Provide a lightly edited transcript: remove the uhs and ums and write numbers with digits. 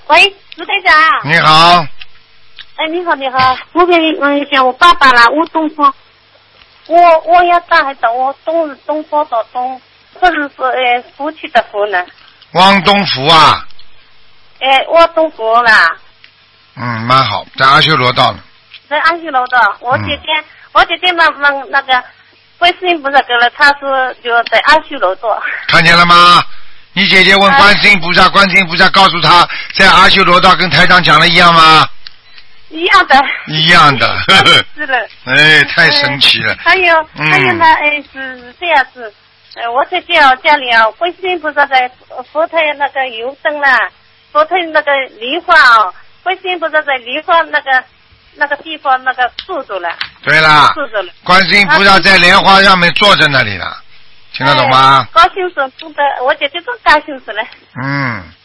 喂，卢台长。 你好。 哎，你好，你好，我给你问一下，我爸爸啦，吴东方，我要大还等我东方的东，或者是夫妻的夫呢？ 汪东福啊。 我东福啦。 蛮好，在阿修罗道呢。 在阿修罗道，我姐姐问那个观世音菩萨给了，他说就在阿修罗道。 看见了吗？你姐姐问观世音菩萨，观世音菩萨告诉她在阿修罗道，跟台长讲的一样吗？ 一样的。 一样的。 是的。 哎，太神奇了。 还有呢，是这样子，我在家里啊，观世音菩萨在佛台那个油灯啦，佛台那个梨花啊，观世音菩萨在梨花那个地方那个坐着了。 对啦。 坐着了。 观世音菩萨在莲花上面坐在那里了，听得懂吗？ 高兴死，我姐姐更高兴死了。